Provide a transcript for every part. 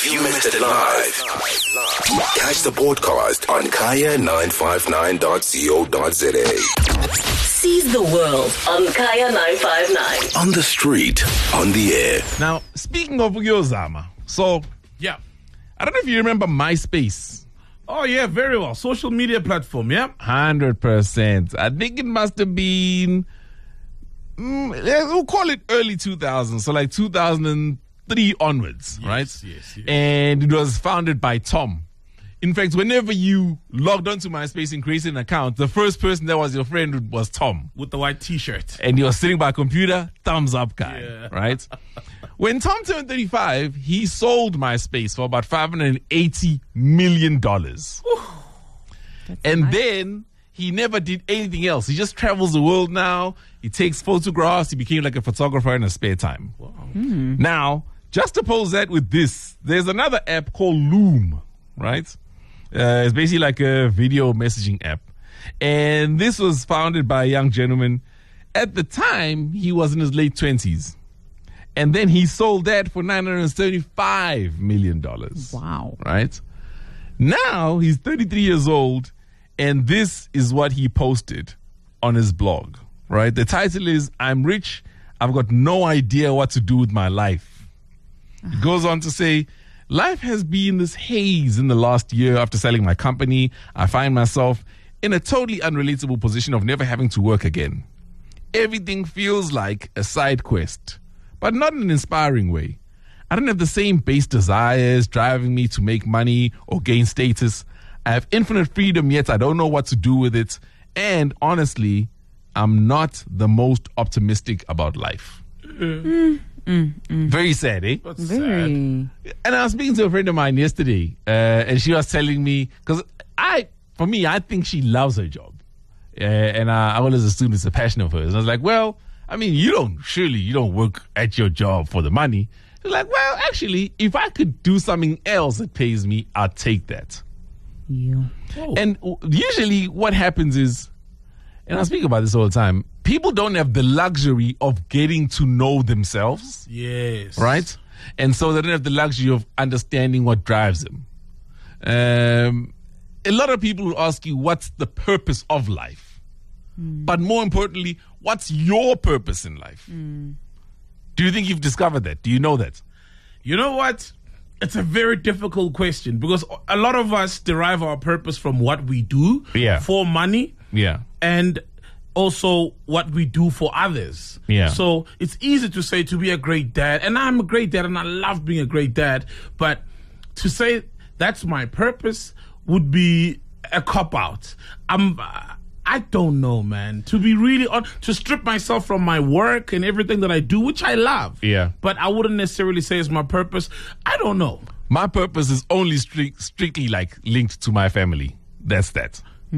If you missed it live, catch the podcast on kaya959.co.za. Seize the world on Kaya 959. On the street, on the air. Now, speaking of Uyozama, so, Yeah. I don't know if you remember MySpace. Oh, yeah, very well. Social media platform, yeah? 100%. I think it must have been, we'll call it early 2000s, so like 2003 onwards, right? Yes. And it was founded by Tom. In fact, whenever you logged onto MySpace and created an account, the first person that was your friend was Tom. With the white T-shirt. And you were sitting by a computer, thumbs up guy, Yeah. right? When Tom turned 35, he sold MySpace for about $580 million. And then he never did anything else. He just travels the world now. He takes photographs. He became like a photographer in his spare time. Wow. Now, just to pose that with this, there's another app called Loom, right? It's basically like a video messaging app. And this was founded by a young gentleman. At the time, he was in his late 20s. And then he sold that for $975 million. Wow. Right? Now, he's 33 years old, and this is what he posted on his blog. Right? The title is, "I'm rich. I've got no idea what to do with my life." It goes on to say, "Life has been this haze in the last year after selling my company. I find myself in a totally unrelatable position of never having to work again. Everything feels like a side quest, but not in an inspiring way. I don't have the same base desires driving me to make money or gain status. I have infinite freedom, yet I don't know what to do with it. And honestly, I'm not the most optimistic about life." Very sad, eh? That's Very. sad. And I was speaking to a friend of mine yesterday, and she was telling me, because I think she loves her job. And I always assumed it's a passion of hers. And I was like, well, I mean, you don't work at your job for the money. She's like, well, actually, if I could do something else that pays me, I'll take that. Yeah. And usually what happens is, and I speak about this all the time, people don't have the luxury of getting to know themselves. Yes. Right? And so they don't have the luxury of understanding what drives them. A lot of people will ask you, what's the purpose of life? But more importantly, what's your purpose in life? Do you think you've discovered that? Do you know that? You know what? It's a very difficult question because a lot of us derive our purpose from what we do for money. Yeah. And also what we do for others. Yeah. So it's easy to say to be a great dad, and I'm a great dad and I love being a great dad, but to say that's my purpose would be a cop-out. I don't know, man. To be really to strip myself from my work and everything that I do, which I love. Yeah. But I wouldn't necessarily say it's my purpose. I don't know. My purpose is only strictly like linked to my family. That's that.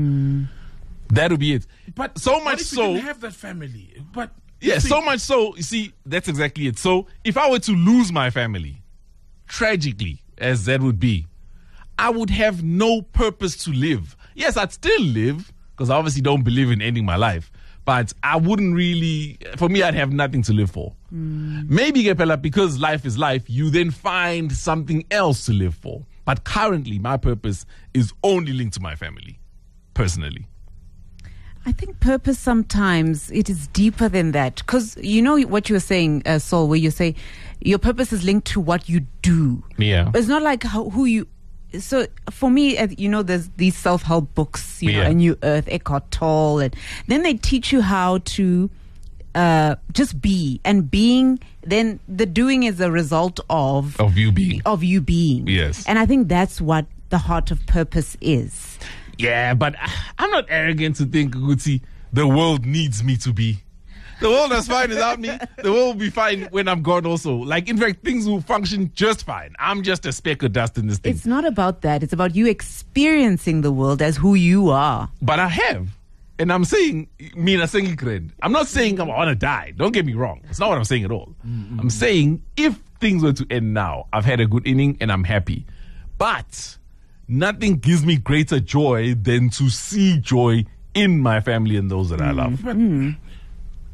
That would be it. But so what much if you so. didn't have that family? But Yeah, so much so, you see, that's exactly it. So if I were to lose my family, tragically, as that would be, I would have no purpose to live. Yes, I'd still live, because I obviously don't believe in ending my life. But I wouldn't really, for me, I'd have nothing to live for. Maybe, Gepela, because life is life, you then find something else to live for. But currently, my purpose is only linked to my family, personally. I think purpose sometimes it is deeper than that, because you know what you were saying, Saul, where you say your purpose is linked to what you do. Yeah. But it's not like who you. So for me, you know, there's these self-help books, you know, A New Earth, Eckhart Tolle, and then they teach you how to just be, and being. Then the doing is a result of you being. Of you being. Yes. And I think that's what the heart of purpose is. Yeah, but I'm not arrogant to think, Guti, the world needs me to be. The world is fine without me. The world will be fine when I'm gone also. Like, in fact, things will function just fine. I'm just a speck of dust in this thing. It's not about that. It's about you experiencing the world as who you are. But I have. And I'm saying, I'm not saying I want to die. Don't get me wrong. It's not what I'm saying at all. I'm saying if things were to end now, I've had a good inning and I'm happy. But nothing gives me greater joy than to see joy in my family and those that I love. But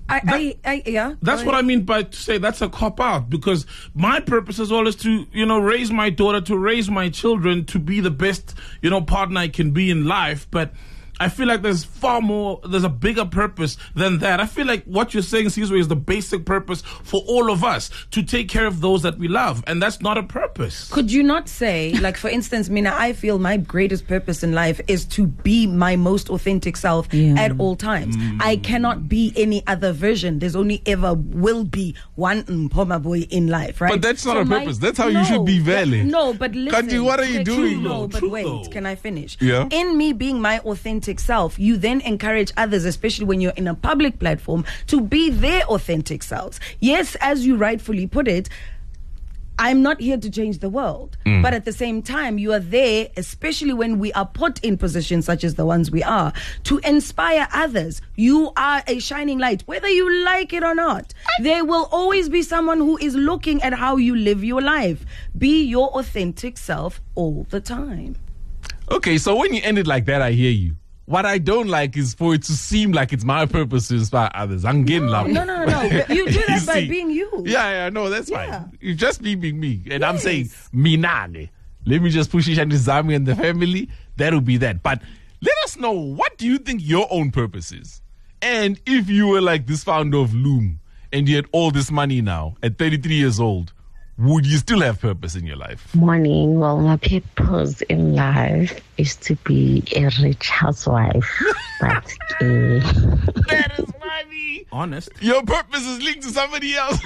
Yeah. That's what I mean by to say that's a cop out, because my purpose is always to, raise my daughter, to raise my children, to be the best, partner I can be in life. But I feel like there's a bigger purpose than that. I feel like what you're saying, Sizwe, is the basic purpose for all of us, to take care of those that we love. And that's not a purpose. Could you not say, like, for instance, Mina, I feel my greatest purpose in life is to be my most authentic self at all times. I cannot be any other version. There's only ever will be one Mpoma boy in life, right? But that's not a purpose. That's how you should be valid. No, but listen. Kanti, what are you doing? No, but True, wait. though. Can I finish? Yeah. In me being my authentic self, you then encourage others, especially when you're in a public platform, to be their authentic selves. Yes, as you rightfully put it, I'm not here to change the world. But at the same time, you are there, especially when we are put in positions such as the ones we are, to inspire others. You are a shining light, whether you like it or not. There will always be someone who is looking at how you live your life. Be your authentic self all the time. Okay, so when you end it like that, I hear you. What I don't like is for it to seem like it's my purpose to inspire others. I'm getting loud. No. You do that by see? being you. Yeah, no, that's fine. You just be being me. And I'm Yes. saying, Minane. Let me just push Ishani Zami and the family. That'll be that. But let us know, what do you think your own purpose is? And if you were like this founder of Loom and you had all this money now at 33 years old, would you still have purpose in your life? Morning. Well, my purpose in life is to be a rich housewife. But That is funny. Honest. Your purpose is linked to somebody else.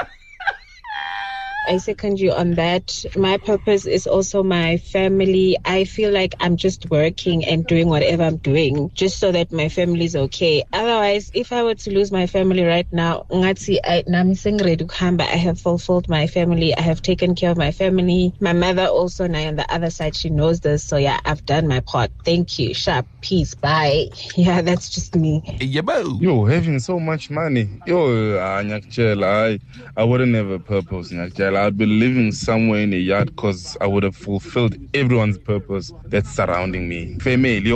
I second you on that. My purpose is also my family. I feel like I'm just working and doing whatever I'm doing just so that my family is okay. Otherwise, if I were to lose my family right now, I have fulfilled my family. I have taken care of my family. My mother also now on the other side, she knows this. So yeah, I've done my part. Thank you. Sharp. Peace. Bye. Yeah, that's just me. Yo, having so much money. Yo, I wouldn't have a purpose. I'd be living somewhere in a yard because I would have fulfilled everyone's purpose that's surrounding me. Family,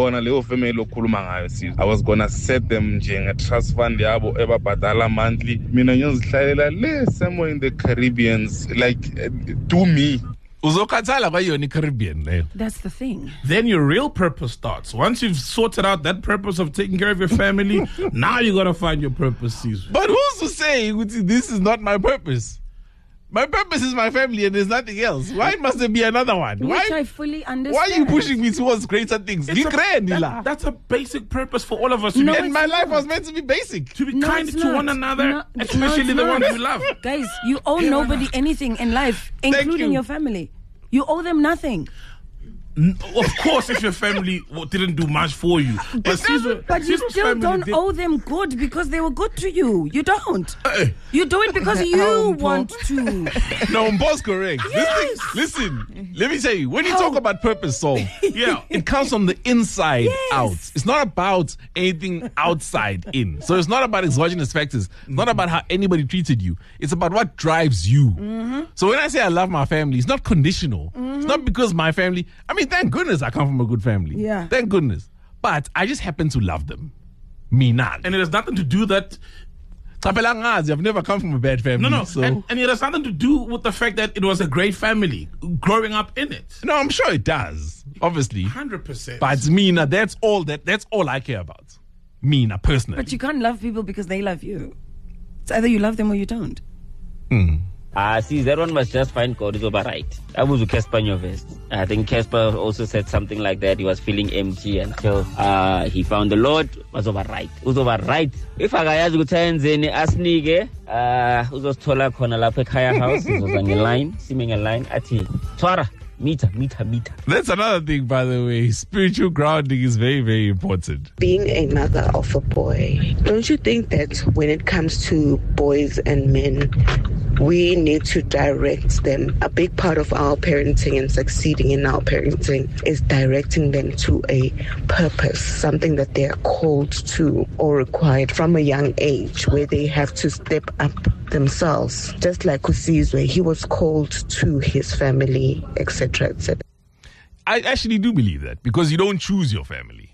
I was gonna set them a trust fund yabo eba badala monthly. Mina ngizihlalele somewhere in the Caribbean, like do me. Uzokhathala kwayona iCaribbean leyo. That's the thing. Then your real purpose starts. Once you've sorted out that purpose of taking care of your family, now you got to find your purpose, Caesar. But who's to say this is not my purpose? My purpose is my family and there's nothing else. Why must there be another one? Which I fully understand. Why are you pushing me towards greater things? That's a basic purpose for all of us. And my life was meant to be basic. To be kind to one another, especially the ones we love. Guys, you owe nobody anything in life, including your family. You owe them nothing. Of course, if your family didn't do much for you. But you still don't owe them good because they were good to you. You don't. You do it because you want to. No, Mbo's correct. Yes. Listen, let me tell you, when you talk about purpose, Saul, it comes from the inside out. It's not about anything outside in. So it's not about exogenous factors. It's not about how anybody treated you. It's about what drives you. So when I say I love my family, it's not conditional. It's not because my family, thank goodness I come from a good family. Yeah. Thank goodness. But I just happen to love them. Mina. And it has nothing to do that. I've never come from a bad family. No. So. And it has nothing to do with the fact that it was a great family growing up in it. No, I'm sure it does. Obviously. 100%. But Mina, that's all I care about. Mina, personally. But you can't love people because they love you. It's either you love them or you don't. See, that one was just fine. God is over right. I was with Casper in your vest. I think Casper also said something like that. He was feeling empty until he found the Lord. Was over right. Was over right. If I guys go to Asnige, uzosthola khona lapha ekhaya house, uzozanga line, simming a line. Ati, Twara. Meter. That's another thing, by the way. Spiritual grounding is very, very important. Being a mother of a boy, don't you think that when it comes to boys and men, we need to direct them? A big part of our parenting and succeeding in our parenting is directing them to a purpose, something that they are called to or required from a young age, where they have to step up themselves. Just like Kusizwe, he was called to his family, etc., etc. I actually do believe that, because you don't choose your family.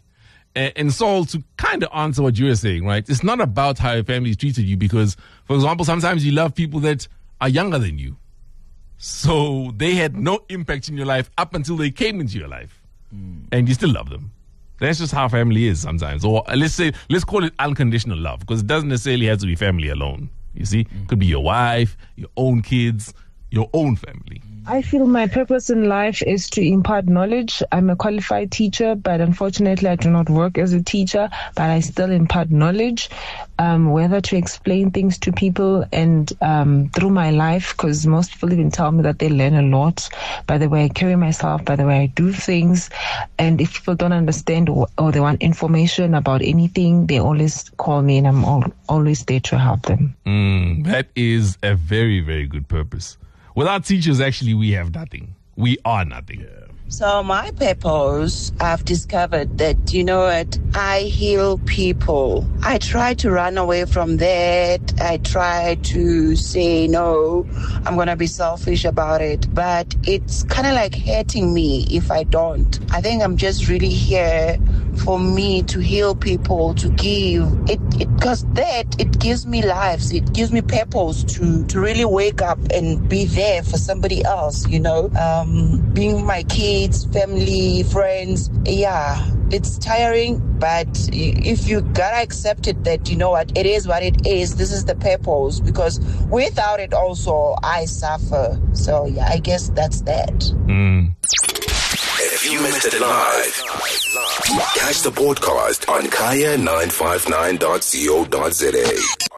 And Saul, to kind of answer what you were saying, right? It's not about how your family treated you because, for example, sometimes you love people that are younger than you. So they had no impact in your life up until they came into your life. And you still love them. That's just how family is sometimes. Or let's call it unconditional love, because it doesn't necessarily have to be family alone. You see? It could be your wife, your own kids, your own family. I feel my purpose in life is to impart knowledge. I'm a qualified teacher, but unfortunately I do not work as a teacher, but I still impart knowledge, whether to explain things to people and through my life, because most people even tell me that they learn a lot by the way I carry myself, by the way I do things. And if people don't understand or they want information about anything, they always call me and I'm always there to help them. That is a very, very good purpose. Without teachers, actually, we have nothing. We are nothing. So my purpose, I've discovered that, you know what, I heal people. I try to run away from that. I try to say, no, I'm going to be selfish about it. But it's kind of like hurting me if I don't. I think I'm just really here for me to heal people, to give. Because it gives me lives. It gives me purpose to really wake up and be there for somebody else, you know, being my kids, family, friends. Yeah, it's tiring, but if you gotta accept it that, you know what, it is what it is. This is the purpose, because without it also I suffer. So yeah, I guess that's that. If you missed it live, catch the podcast on kaya959.co.za.